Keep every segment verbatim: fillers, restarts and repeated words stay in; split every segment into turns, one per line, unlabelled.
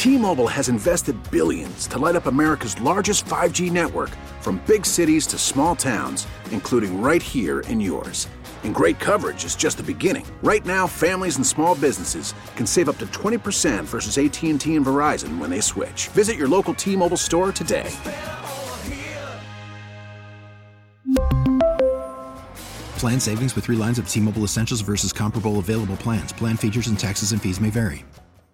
T-Mobile has invested billions to light up America's largest five G network, from big cities to small towns, including right here in yours. And great coverage is just the beginning. Right now, families and small businesses can save up to twenty percent versus A T and T and Verizon when they switch. Visit your local T-Mobile store today.
Plan savings with three lines of T-Mobile Essentials versus comparable available plans. Plan features and taxes and fees may vary.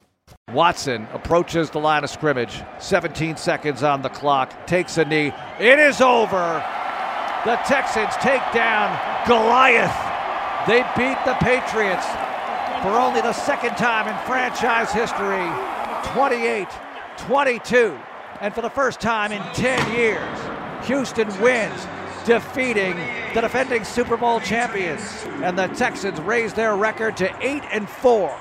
Watson approaches the line of scrimmage. seventeen seconds on the clock. Takes a knee. It is over. The Texans take down Goliath. They beat the Patriots for only the second time in franchise history, twenty-eight twenty-two. And for the first time in ten years, Houston wins, defeating the defending Super Bowl champions. And the Texans raise their record to eight and four.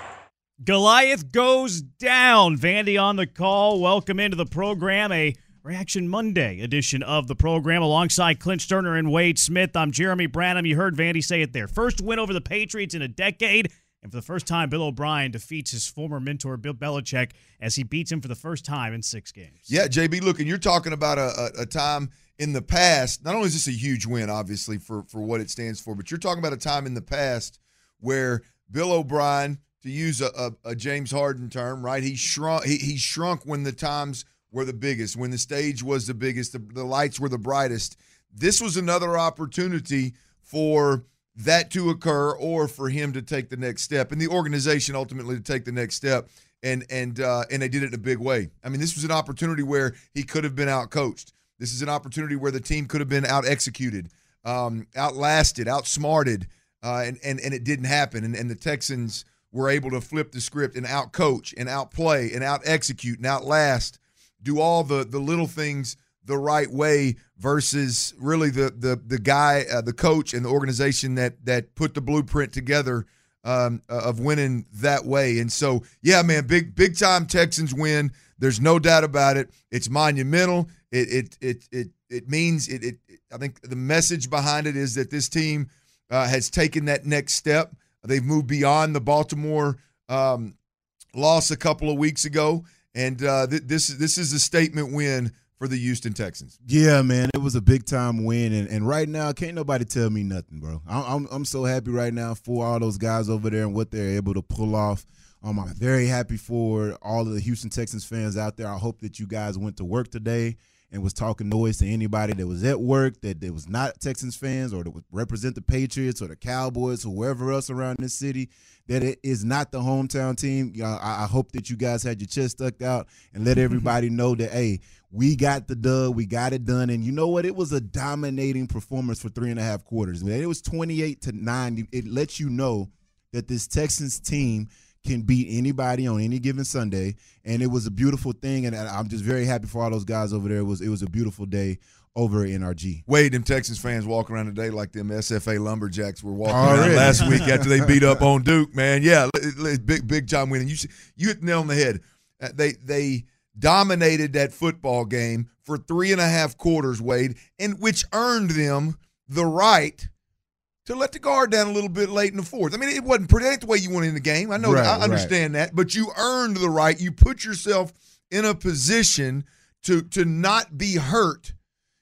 Goliath goes down. Vandy on the call. Welcome into the program. A Reaction Monday edition of the program alongside Clint Sterner and Wade Smith. I'm Jeremy Branham. You heard Vandy say it there. First win over the Patriots in a decade. And for the first time, Bill O'Brien defeats his former mentor, Bill Belichick, as he beats him for the first time in six games.
Yeah, J B, look, and you're talking about a, a, a time in the past. Not only is this a huge win, obviously, for, for what it stands for, but you're talking about a time in the past where Bill O'Brien, to use a, a, a James Harden term, right, he shrunk, he, he shrunk when the times were the biggest, when the stage was the biggest, the, the lights were the brightest. This was another opportunity for that to occur, or for him to take the next step, and the organization ultimately to take the next step, and and uh, and they did it in a big way. I mean, this was an opportunity where he could have been out-coached. This is an opportunity where the team could have been out-executed, um, outlasted, outsmarted, uh, and, and, and it didn't happen, and, and the Texans were able to flip the script and out-coach and outplay and out-execute and outlast, do all the the little things the right way versus really the the the guy, uh, the coach and the organization that that put the blueprint together um, of winning that way. And so, yeah, man, big big time Texans win. There's no doubt about it. It's monumental. It it it it it means it. it I think the message behind it is that this team uh, has taken that next step. They've moved beyond the Baltimore um, loss a couple of weeks ago. And uh, th- this this is a statement win for the Houston Texans.
Yeah, man, it was a big time win, and, and right now can't nobody tell me nothing, bro. I'm, I'm I'm so happy right now for all those guys over there and what they're able to pull off. Um, I'm very happy for all of the Houston Texans fans out there. I hope that you guys went to work today and was talking noise to anybody that was at work that, that was not Texans fans or that would represent the Patriots or the Cowboys or whoever else around this city, that it is not the hometown team. You know, I, I hope that you guys had your chest stuck out and let everybody know that, hey, we got the dub, we got it done. And you know what? It was a dominating performance for three and a half quarters. Man, it was twenty-eight to nine. It lets you know that this Texans team can beat anybody on any given Sunday, and it was a beautiful thing, and I'm just very happy for all those guys over there. It was it was a beautiful day over at N R G.
Wade, them Texans fans walking around today like them S F A Lumberjacks were walking
oh,
around
really?
last week after they beat up on Duke, man. Yeah, big big time winning. You you hit the nail on the head. They they dominated that football game for three and a half quarters, Wade, and which earned them the right to let the guard down a little bit late in the fourth. I mean, it wasn't pretty. It ain't the way you went in the game. I know
right,
that. I understand right. that. But you earned the right. You put yourself in a position to to not be hurt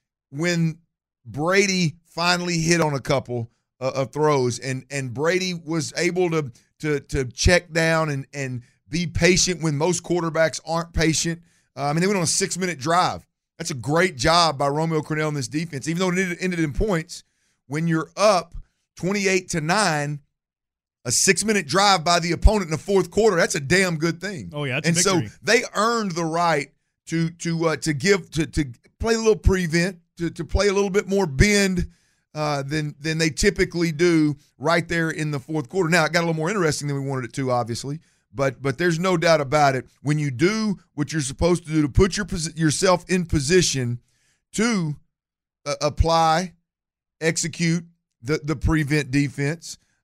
when Brady finally hit on a couple uh, of throws, and and Brady was able to to to check down and and be patient when most quarterbacks aren't patient. Uh, I mean, they went on a six-minute drive. That's a great job by Romeo Crennel in this defense, even though it ended, ended in points. When you're up twenty-eight to nine, a six-minute drive by the opponent in the fourth quarter, that's a damn good thing.
Oh, yeah, that's
and
a
so
victory.
they earned the right to to uh, to give to to play a little prevent, to to play a little bit more bend uh, than than they typically do right there in the fourth quarter. Now, it got a little more interesting than we wanted it to, obviously, but but there's no doubt about it. When you do what you're supposed to do to put your yourself in position to uh, apply, execute the the prevent defense,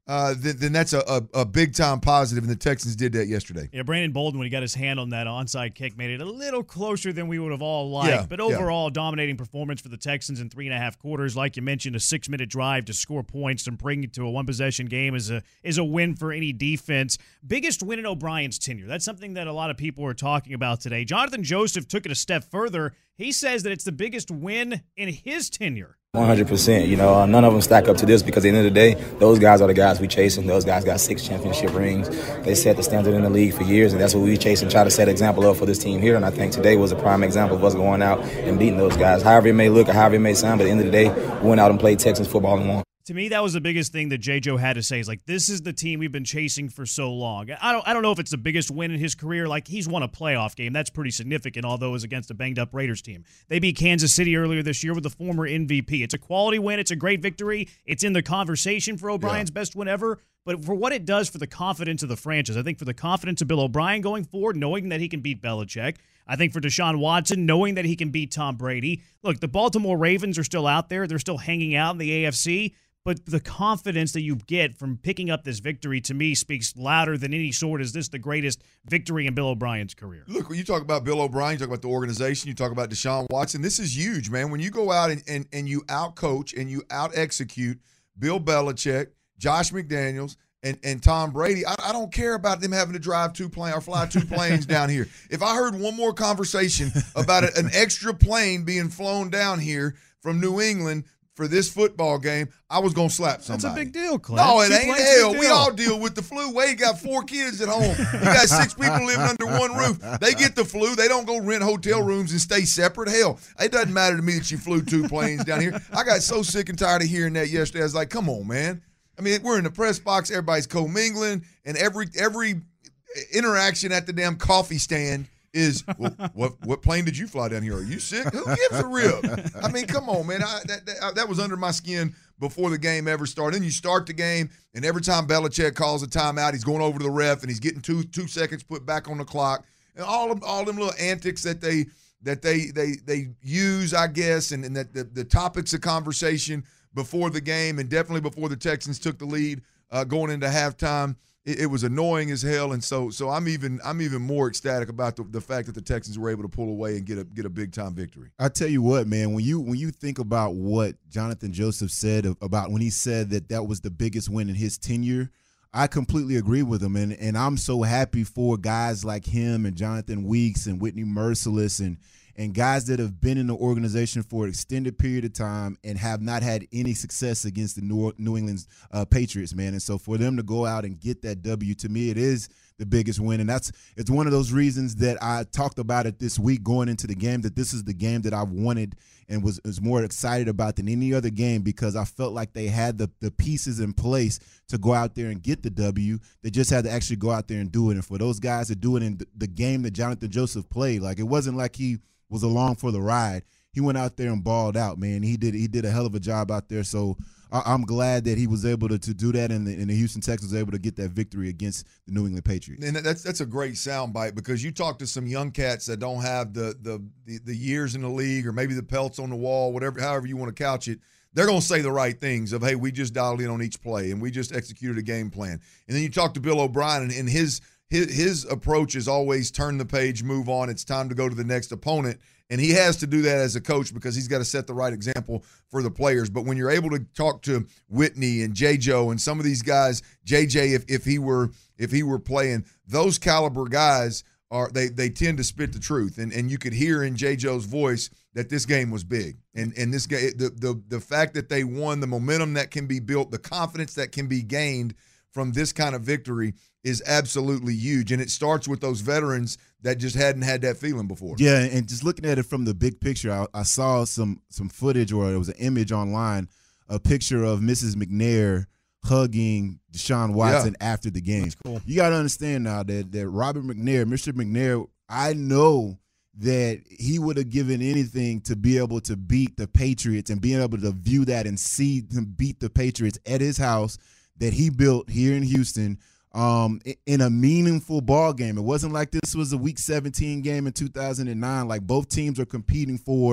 uh, then, then that's a, a, a big-time positive, and the Texans did that yesterday.
Yeah, Brandon Bolden, when he got his hand on that onside kick, made it a little closer than we would have all liked.
Yeah,
but overall,
yeah.
dominating performance for the Texans in three and a half quarters. Like you mentioned, a six-minute drive to score points and bring it to a one-possession game is a is a win for any defense. Biggest win in O'Brien's tenure. That's something that a lot of people are talking about today. Jonathan Joseph took it a step further. He says that it's the biggest win in his tenure.
one hundred percent. You know, uh, none of them stack up to this because at the end of the day, those guys are the guys we chasing. Those guys got six championship rings. They set the standard in the league for years, and that's what we chase and try to set an example of for this team here. And I think today was a prime example of us going out and beating those guys. However it may look or however it may sound, but at the end of the day, we went out and played Texans football and won.
To me, that was the biggest thing that J. Joe had to say. Is like, this is the team we've been chasing for so long. I don't I don't know if it's the biggest win in his career. Like, he's won a playoff game. That's pretty significant, although it was against a banged-up Raiders team. They beat Kansas City earlier this year with the former M V P. It's a quality win. It's a great victory. It's in the conversation for O'Brien's yeah. best win ever. But for what it does for the confidence of the franchise, I think for the confidence of Bill O'Brien going forward, knowing that he can beat Belichick, I think for Deshaun Watson, knowing that he can beat Tom Brady. Look, the Baltimore Ravens are still out there. They're still hanging out in the A F C. But the confidence that you get from picking up this victory, to me, speaks louder than any sort. Is this the greatest victory in Bill O'Brien's career?
Look, when you talk about Bill O'Brien, you talk about the organization, you talk about Deshaun Watson, this is huge, man. When you go out and, and, and you out-coach and you out-execute Bill Belichick, Josh McDaniels, and, and Tom Brady, I, I don't care about them having to drive two planes or fly two planes down here. If I heard one more conversation about a, an extra plane being flown down here from New England for this football game, I was going to slap somebody.
That's a big deal, Clint.
No, it
Two
ain't hell. We all deal with the flu. Wade got four kids at home. You got six people living under one roof. They get the flu. They don't go rent hotel rooms and stay separate. Hell, it doesn't matter to me that you flew two planes down here. I got so sick and tired of hearing that yesterday. I was like, come on, man. I mean, we're in the press box. Everybody's commingling, and every every interaction at the damn coffee stand is, well, what what plane did you fly down here? Are you sick? Who gives a rip? I mean, come on, man. I, that, that, that was under my skin before the game ever started. Then you start the game, and every time Belichick calls a timeout, he's going over to the ref, and he's getting two two seconds put back on the clock. And all of, all them little antics that they that they they they use, I guess, and, and that the, the topics of conversation before the game, and definitely before the Texans took the lead uh, going into halftime. It was annoying as hell, and so so I'm even I'm even more ecstatic about the, the fact that the Texans were able to pull away and get a get a big time victory.
I tell you what, man, when you when you think about what Jonathan Joseph said about when he said that that was the biggest win in his tenure, I completely agree with him, and and I'm so happy for guys like him and Jonathan Weeks and Whitney Merciless and and guys that have been in the organization for an extended period of time and have not had any success against the New, New England uh, Patriots, man. And so for them to go out and get that W, to me, it is the biggest win. And that's it's one of those reasons that I talked about it this week going into the game, that this is the game that I've wanted and was, was more excited about than any other game, because I felt like they had the, the pieces in place to go out there and get the W. They just had to actually go out there and do it. And for those guys to do it in the, the game that Jonathan Joseph played, like, it wasn't like he – was along for the ride. He went out there and balled out, man. He did he did a hell of a job out there. So I, I'm glad that he was able to, to do that, and the, and the Houston Texans was able to get that victory against the New England Patriots.
And that's that's a great soundbite, because you talk to some young cats that don't have the, the the the years in the league, or maybe the pelts on the wall, whatever, however you want to couch it. They're going to say the right things of, hey, we just dialed in on each play and we just executed a game plan. And then you talk to Bill O'Brien, and, and his his his approach is always turn the page, move on. It's time to go to the next opponent. And he has to do that as a coach, because he's got to set the right example for the players. But when you're able to talk to Whitney and J. Joe and some of these guys, J J, if if he were if he were playing, those caliber guys are they they tend to spit the truth. And and you could hear in J. Joe's voice that this game was big. And and this game, the the the fact that they won, the momentum that can be built, the confidence that can be gained from this kind of victory is absolutely huge. And it starts with those veterans that just hadn't had that feeling before.
Yeah, and just looking at it from the big picture, I, I saw some some footage, or it was an image online, a picture of Missus McNair hugging Deshaun Watson yeah. after the game. That's cool. You got to understand now that, that Robert McNair, Mister McNair, I know that he would have given anything to be able to beat the Patriots, and being able to view that and see them beat the Patriots at his house that he built here in Houston, um, in a meaningful ball game. It wasn't like this was a Week seventeen game in two thousand nine. Like, both teams are competing for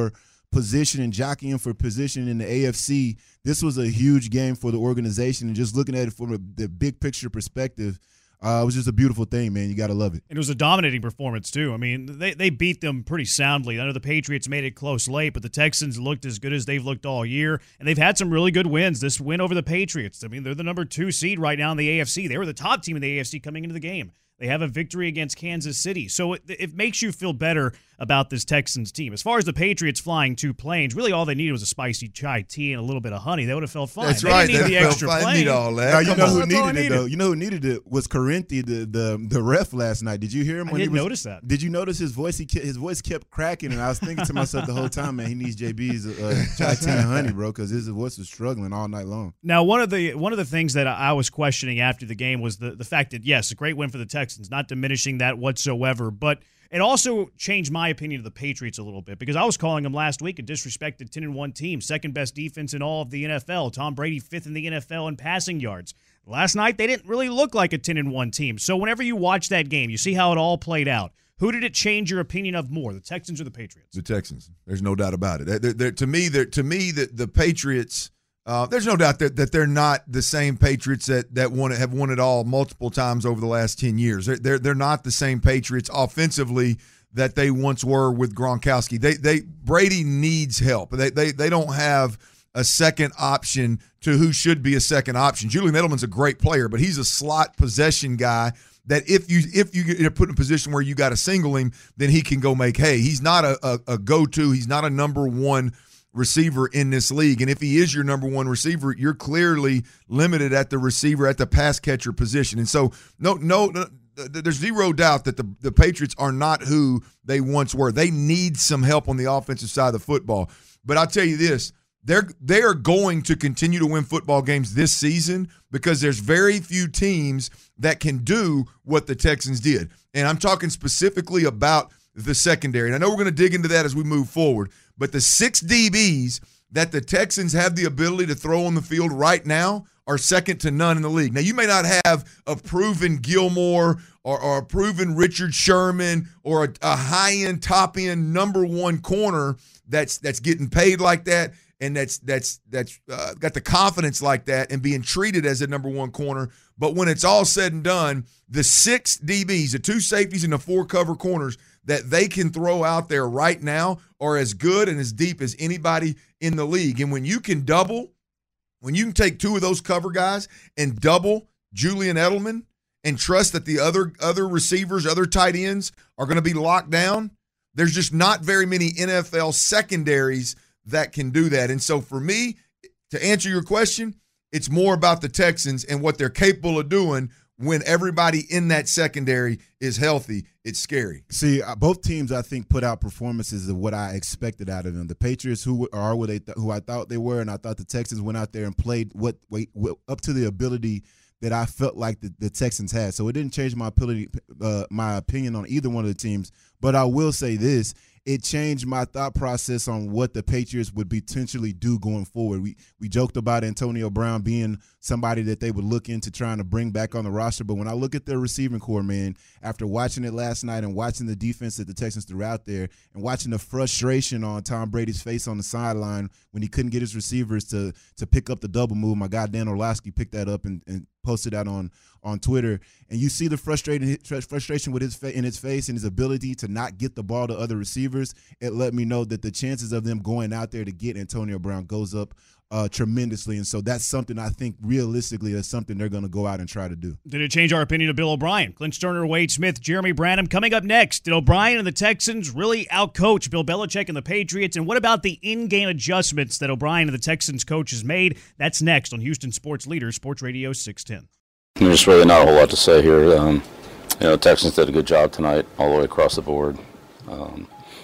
position and jockeying for position in the A F C, this was a huge game for the organization. And just looking at it from a, the big picture perspective, Uh, it was just a beautiful thing, man. You got to love it.
And it was a dominating performance, too. I mean, they, they beat them pretty soundly. I know the Patriots made it close late, but the Texans looked as good as they've looked all year, and they've had some really good wins. This win over the Patriots, I mean, they're the number two seed right now in the A F C. They were the top team in the A F C coming into the game. They have a victory against Kansas City. So it, it makes you feel better about this Texans team. As far as the Patriots flying two planes, really all they needed was a spicy chai tea and a little bit of honey. They would have felt fine.
That's
they
right.
Didn't need
They
the extra
felt fine.
plane.
Need all that.
Now, you
Come
know
on.
who
That's all I
needed it,
needed.
though? You know who needed it was Corinthi, the the the ref last night. Did you hear him?
I
When
didn't
he was,
notice that.
Did you notice his voice? He ke- his voice kept cracking, and I was thinking to myself the whole time, man, he needs J B's uh, chai tea and honey, bro, because his voice was struggling all night long.
Now, one of the one of the things that I was questioning after the game was the, the fact that, yes, a great win for the Texans, not diminishing that whatsoever, but it also changed my opinion of the Patriots a little bit because I was calling them last week a disrespected ten and one team, second best defense in all of the N F L. Tom Brady fifth in the N F L in passing yards. Last night, they didn't really look like a ten and one team. So whenever you watch that game, you see how it all played out. Who did it change your opinion of more, the Texans or the Patriots?
The Texans. There's no doubt about it. They're, they're, to me, they're, to me, the, the Patriots. Uh, there's no doubt that, that they're not the same Patriots that that won it, have won it all multiple times over the last ten years. They're, they're they're not the same Patriots offensively that they once were with Gronkowski. They they Brady needs help. They they they don't have a second option to who should be a second option. Julian Edelman's a great player, but he's a slot possession guy that if you if you get put in a position where you got to single him, then he can go make hay. He's not a, a, a go-to. He's not a number one receiver in this league. And if he is your number one receiver, you're clearly limited at the receiver, at the pass catcher position. And so no, no, no there's zero doubt that the, the Patriots are not who they once were. They need some help on the offensive side of the football. But I'll tell you this, they're they are going to continue to win football games this season because there's very few teams that can do what the Texans did. And I'm talking specifically about the secondary. And I know we're going to dig into that as we move forward. But the six D Bs that the Texans have the ability to throw on the field right now are second to none in the league. Now, you may not have a proven Gilmore or, or a proven Richard Sherman or a, a high-end, top-end number one corner that's that's getting paid like that and that's that's that's uh, got the confidence like that and being treated as a number one corner. But when it's all said and done, the six D Bs, the two safeties and the four cover corners that they can throw out there right now are as good and as deep as anybody in the league. And when you can double, when you can take two of those cover guys and double Julian Edelman and trust that the other other receivers, other tight ends are going to be locked down, there's just not very many N F L secondaries that can do that. And so for me, to answer your question, it's more about the Texans and what they're capable of doing when everybody in that secondary is healthy. It's scary.
See, uh, both teams, I think, put out performances of what I expected out of them. The Patriots, who are what they th- who I thought they were, and I thought the Texans went out there and played what, what, what up to the ability that I felt like the, the Texans had. So it didn't change my ability, uh, my opinion on either one of the teams. But I will say this. It changed my thought process on what the Patriots would potentially do going forward. We we joked about Antonio Brown being somebody that they would look into trying to bring back on the roster. But when I look at their receiving core, man, after watching it last night and watching the defense that the Texans threw out there and watching the frustration on Tom Brady's face on the sideline when he couldn't get his receivers to to pick up the double move, my guy Dan Orlovsky picked that up and, and posted that on on Twitter, and you see the frustrating frustration with his fa- in his face and his ability to not get the ball to other receivers. It let me know that the chances of them going out there to get Antonio Brown goes up uh, tremendously, and so that's something I think realistically that's something they're going to go out and try to do.
Did it change our opinion of Bill O'Brien? Clint Turner, Wade Smith, Jeremy Branham coming up next. Did O'Brien and the Texans really outcoach Bill Belichick and the Patriots? And what about the in-game adjustments that O'Brien and the Texans coaches made? That's next on Houston Sports Leader, Sports Radio six ten.
There's really not a whole lot to say here. Um, you know, Texans did a good job tonight, all the way across the board. Um,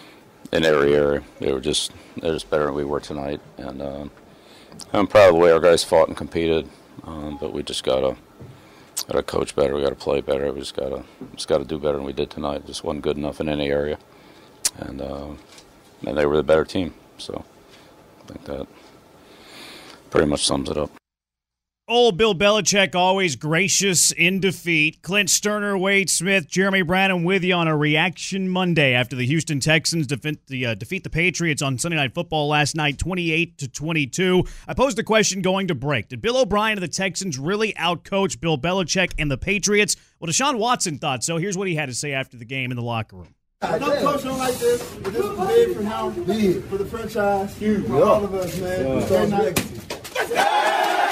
in every area, they were just they're just better than we were tonight, and um, I'm proud of the way our guys fought and competed. Um, but we just gotta gotta coach better. We gotta play better. We just gotta just gotta do better than we did tonight. It just wasn't good enough in any area, and uh, and they were the better team. So I think that pretty much sums it up.
Old Bill Belichick, always gracious in defeat. Clint Sterner, Wade Smith, Jeremy Branham with you on a Reaction Monday after the Houston Texans defeat the, uh, defeat the Patriots on Sunday Night Football last night, twenty-eight to twenty-two. I posed the question going to break. Did Bill O'Brien and the Texans really outcoach Bill Belichick and the Patriots? Well, Deshaun Watson thought so. Here's what he had to say after the game in the locker room.
No coach don't like this. But this is big for him, big for the franchise, huge for all of us, man. Yeah.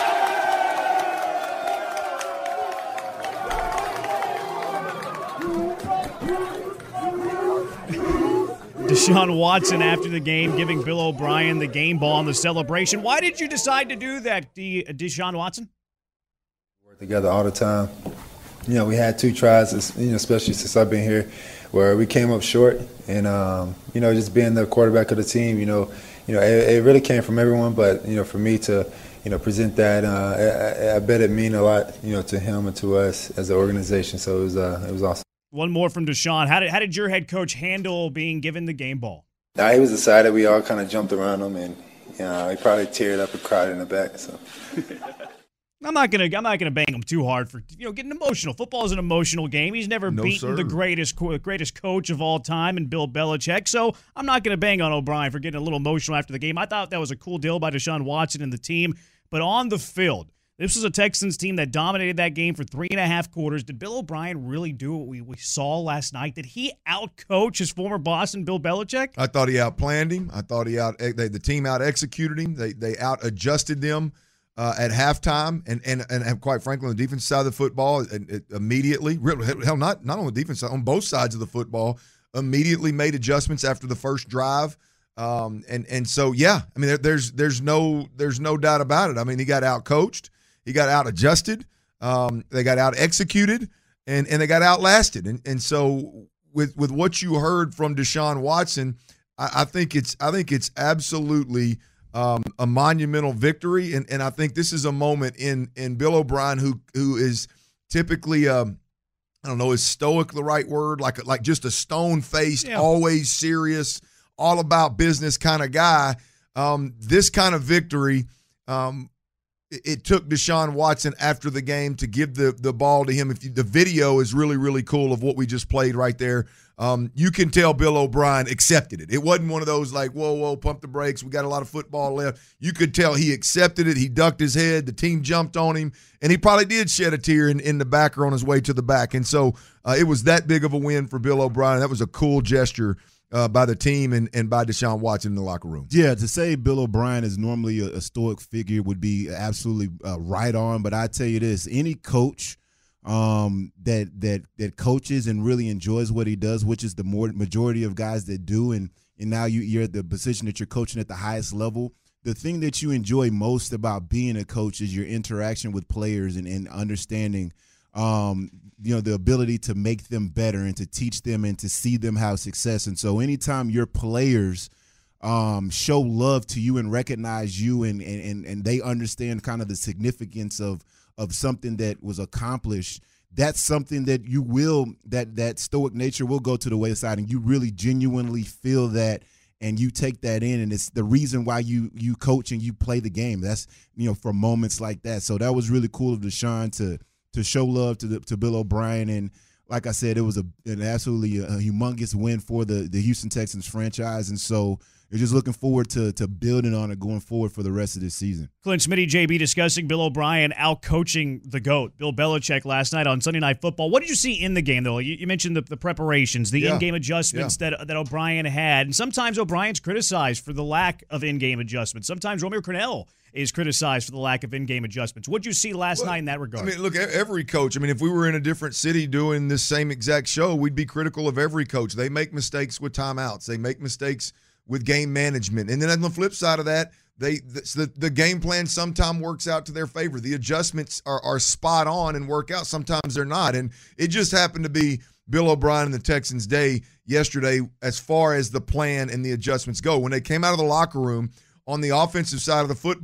Deshaun Watson after the game giving Bill O'Brien the game ball in the celebration. Why did you decide to do that, De- Deshaun Watson?
We work together all the time. You know, we had two tries, you know, especially since I've been here, where we came up short. And, um, you know, just being the quarterback of the team, you know, you know, it, it really came from everyone. But, you know, for me to, you know, present that, uh, I, I bet it mean a lot, you know, to him and to us as an organization. So it was, uh, it was awesome.
One more from Deshaun. How did how did your head coach handle being given the game ball?
Nah, he was excited. We all kind of jumped around him, and you know, he probably teared up and cried in the back. So
I'm not gonna I'm not gonna bang him too hard for you know getting emotional. Football is an emotional game. He's never
No,
beaten
sir.
the greatest greatest coach of all time and Bill Belichick. So I'm not gonna bang on O'Brien for getting a little emotional after the game. I thought that was a cool deal by Deshaun Watson and the team, but on the field. This was a Texans team that dominated that game for three and a half quarters. Did Bill O'Brien really do what we, we saw last night? Did he outcoach his former boss and Bill Belichick?
I thought he outplanned him. I thought he out they, the team out executed him. They they out adjusted them uh, at halftime, and and and quite frankly, on the defense side of the football, and, and immediately, hell, not not on the defense side, on both sides of the football, immediately made adjustments after the first drive. Um, and and so yeah, I mean, there, there's there's no there's no doubt about it. I mean, he got outcoached. He got out adjusted. Um, they got out executed, and, and they got outlasted. And and so with with what you heard from Deshaun Watson, I, I think it's I think it's absolutely um, a monumental victory. And and I think this is a moment in in Bill O'Brien, who who is typically um, I don't know, is stoic the right word? Like like just a stone faced, yeah. always serious, all about business kind of guy. Um, this kind of victory. Um, It took Deshaun Watson after the game to give the, the ball to him. If you, the video is really, really cool of what we just played right there. Um, you can tell Bill O'Brien accepted it. It wasn't one of those like, whoa, whoa, pump the brakes. We got a lot of football left. You could tell he accepted it. He ducked his head. The team jumped on him, and he probably did shed a tear in, in the back or on his way to the back. And so uh, it was that big of a win for Bill O'Brien. That was a cool gesture Uh, by the team and, and by Deshaun Watson in the locker room.
Yeah, to say Bill O'Brien is normally a, a stoic figure would be absolutely uh, right on. But I tell you this, any coach um, that that that coaches and really enjoys what he does, which is the more majority of guys that do, and and now you, you're at the position that you're coaching at the highest level, the thing that you enjoy most about being a coach is your interaction with players and, and understanding Um, you know, the ability to make them better and to teach them and to see them have success. And so anytime your players um, show love to you and recognize you and, and, and they understand kind of the significance of, of something that was accomplished, that's something that you will, that, that stoic nature will go to the wayside, and you really genuinely feel that and you take that in, and it's the reason why you you coach and you play the game. That's, you know, for moments like that. So that was really cool of Deshaun to to show love to the, to Bill O'Brien. And like I said, it was a, an absolutely a humongous win for the, the Houston Texans franchise. And so you're just looking forward to to building on it going forward for the rest of this season.
Clint Smitty, J B, discussing Bill O'Brien out-coaching the GOAT, Bill Belichick, last night on Sunday Night Football. What did you see in the game, though? You, you mentioned the, the preparations, the
yeah.
in-game adjustments yeah. that that O'Brien had. And sometimes O'Brien's criticized for the lack of in-game adjustments. Sometimes Romeo Crennel is criticized for the lack of in-game adjustments. What did you see last well, night in that regard?
I mean, look, every coach, I mean, if we were in a different city doing this same exact show, we'd be critical of every coach. They make mistakes with timeouts. They make mistakes with game management. And then on the flip side of that, they the, the game plan sometimes works out to their favor. The adjustments are, are spot on and work out. Sometimes they're not. And it just happened to be Bill O'Brien and the Texans' day yesterday as far as the plan and the adjustments go. When they came out of the locker room, on the offensive side of the football,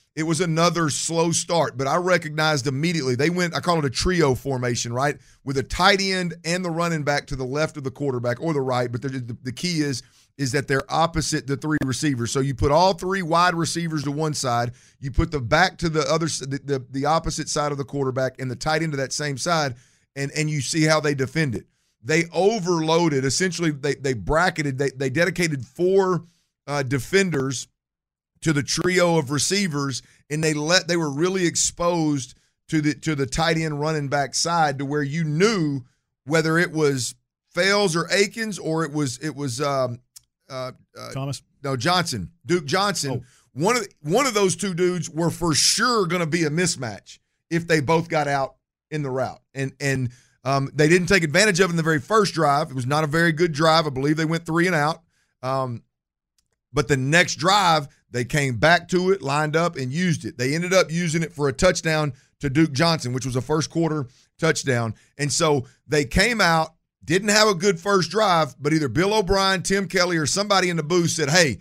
it was another slow start, but I recognized immediately. They went, I call it a trio formation, right, with a tight end and the running back to the left of the quarterback or the right, but the, the, the key is is that they're opposite the three receivers. So you put all three wide receivers to one side, you put the back to the other, the, the, the opposite side of the quarterback and the tight end to that same side, and, and you see how they defend it. They overloaded, essentially they, they bracketed, they, they dedicated four uh, defenders to the trio of receivers, and they let they were really exposed to the to the tight end running back side to where you knew whether it was Fales or Akins or it was it was um, uh, uh,
Thomas
no Johnson Duke Johnson.
Oh.
One of the, one of those two dudes were for sure going to be a mismatch if they both got out in the route, and and um, they didn't take advantage of it in the very first drive. It was not a very good drive. I believe they went three and out. Um, But the next drive, they came back to it, lined up, and used it. They ended up using it for a touchdown to Duke Johnson, which was a first quarter touchdown. And so they came out, didn't have a good first drive, but either Bill O'Brien, Tim Kelly, or somebody in the booth said, hey,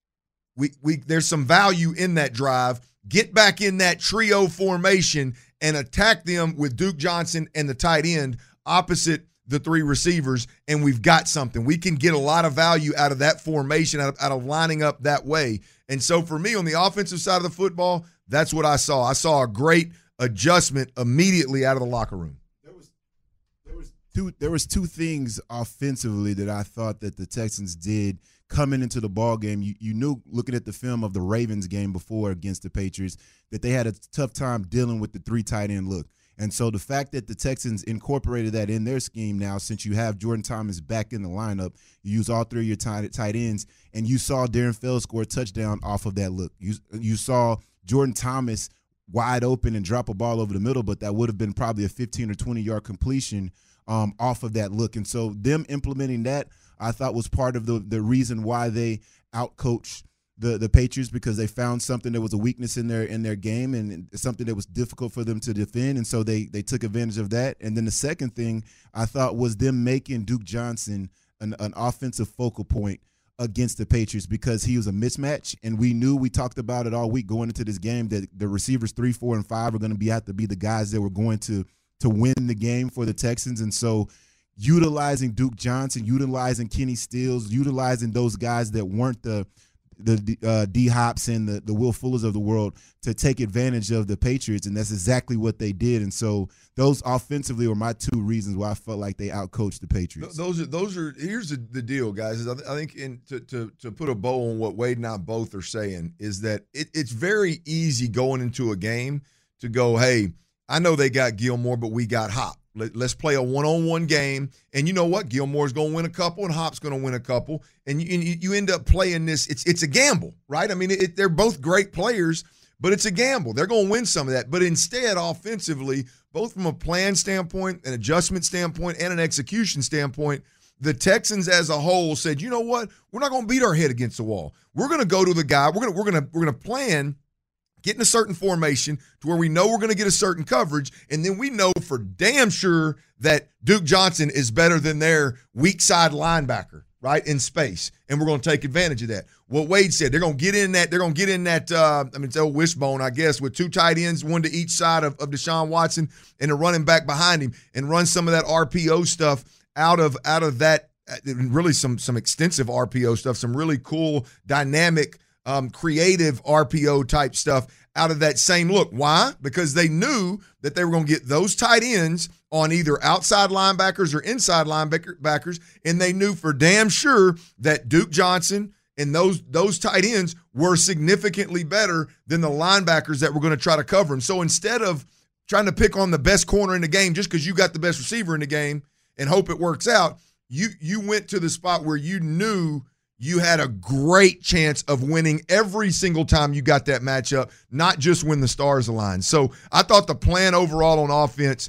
we we there's some value in that drive. Get back in that trio formation and attack them with Duke Johnson and the tight end opposite the three receivers, and we've got something. We can get a lot of value out of that formation, out of, out of lining up that way. And so for me, on the offensive side of the football, that's what I saw. I saw a great adjustment immediately out of the locker room.
There was, there was two. There was two things offensively that I thought that the Texans did coming into the ball game. You you knew looking at the film of the Ravens game before against the Patriots that they had a tough time dealing with the three tight end look. And so the fact that the Texans incorporated that in their scheme now, since you have Jordan Thomas back in the lineup, you use all three of your tight, tight ends, and you saw Darren Fells score a touchdown off of that look. You, you saw Jordan Thomas wide open and drop a ball over the middle, but that would have been probably a fifteen or twenty-yard completion um, off of that look. And so them implementing that, I thought was part of the, the reason why they outcoached the the Patriots, because they found something that was a weakness in their in their game and something that was difficult for them to defend, and so they they took advantage of that. And then the second thing I thought was them making Duke Johnson an, an offensive focal point against the Patriots, because he was a mismatch, and we knew, we talked about it all week going into this game, that the receivers three, four, and five are going to be have to be the guys that were going to to win the game for the Texans. And so utilizing Duke Johnson, utilizing Kenny Stills, utilizing those guys that weren't the the uh, D-Hops and the, the Will Fullers of the world to take advantage of the Patriots, and that's exactly what they did. And so those offensively were my two reasons why I felt like they outcoached the Patriots.
Those are those are. Here's the, the deal, guys. Is I, th- I think in to, to to put a bow on what Wade and I both are saying is that it, it's very easy going into a game to go, hey, I know they got Gilmore, but we got Hop. Let, let's play a one-on-one game, and you know what? Gilmore's going to win a couple, and Hop's going to win a couple, and you, and you end up playing this. It's it's a gamble, right? I mean, it, they're both great players, but it's a gamble. They're going to win some of that. But instead, offensively, both from a plan standpoint, an adjustment standpoint, and an execution standpoint, the Texans as a whole said, you know what? We're not going to beat our head against the wall. We're going to go to the guy. We're going to we're going to we're going to plan. Get in a certain formation to where we know we're going to get a certain coverage, and then we know for damn sure that Duke Johnson is better than their weak side linebacker, right, in space, and we're going to take advantage of that. What Wade said, they're going to get in that, they're going to get in that, uh, I mean, it's old wishbone, I guess, with two tight ends, one to each side of, of Deshaun Watson, and a running back behind him, and run some of that R P O stuff out of out of that, really some some extensive R P O stuff, some really cool, dynamic, Um, creative R P O type stuff out of that same look. Why? Because they knew that they were going to get those tight ends on either outside linebackers or inside linebackers, and they knew for damn sure that Duke Johnson and those those tight ends were significantly better than the linebackers that were going to try to cover them. So instead of trying to pick on the best corner in the game just because you got the best receiver in the game and hope it works out, you you went to the spot where you knew you had a great chance of winning every single time you got that matchup, not just when the stars aligned. So I thought the plan overall on offense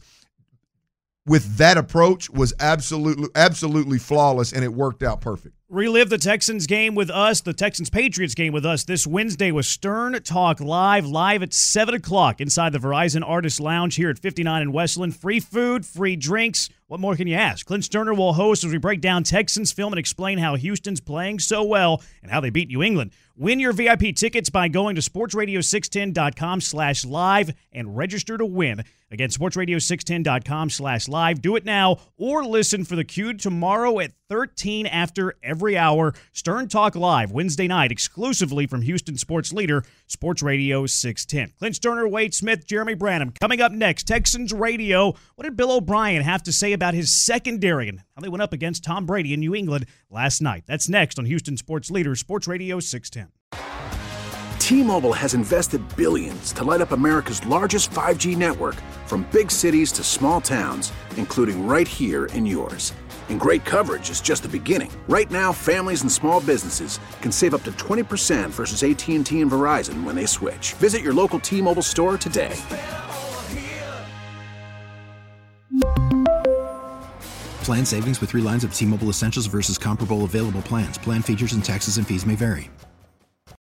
with that approach was absolutely, absolutely flawless, and it worked out perfect.
Relive the Texans game with us, the Texans-Patriots game with us this Wednesday with Stern Talk Live, live at seven o'clock inside the Verizon Artist Lounge here at fifty-nine in Westland. Free food, free drinks, what more can you ask? Clint Sterner will host as we break down Texans film and explain how Houston's playing so well and how they beat New England. Win your V I P tickets by going to sports radio six ten dot com slash live and register to win. Again, sports radio six ten dot com slash live. Do it now or listen for the Q tomorrow at thirteen after every hour. Stern Talk Live, Wednesday night, exclusively from Houston sports leader, Sports Radio six ten. Clint Sterner, Wade Smith, Jeremy Branham. Coming up next, Texans Radio. What did Bill O'Brien have to say about his secondary and how they went up against Tom Brady in New England last night? That's next on Houston sports leader, Sports Radio six ten.
T-Mobile has invested billions to light up America's largest five G network, from big cities to small towns, including right here in yours. And great coverage is just the beginning. Right now, families and small businesses can save up to twenty percent versus A T and T and Verizon when they switch. Visit your local T-Mobile store today.
Plan savings with three lines of T-Mobile Essentials versus comparable available plans. Plan features and taxes and fees may vary.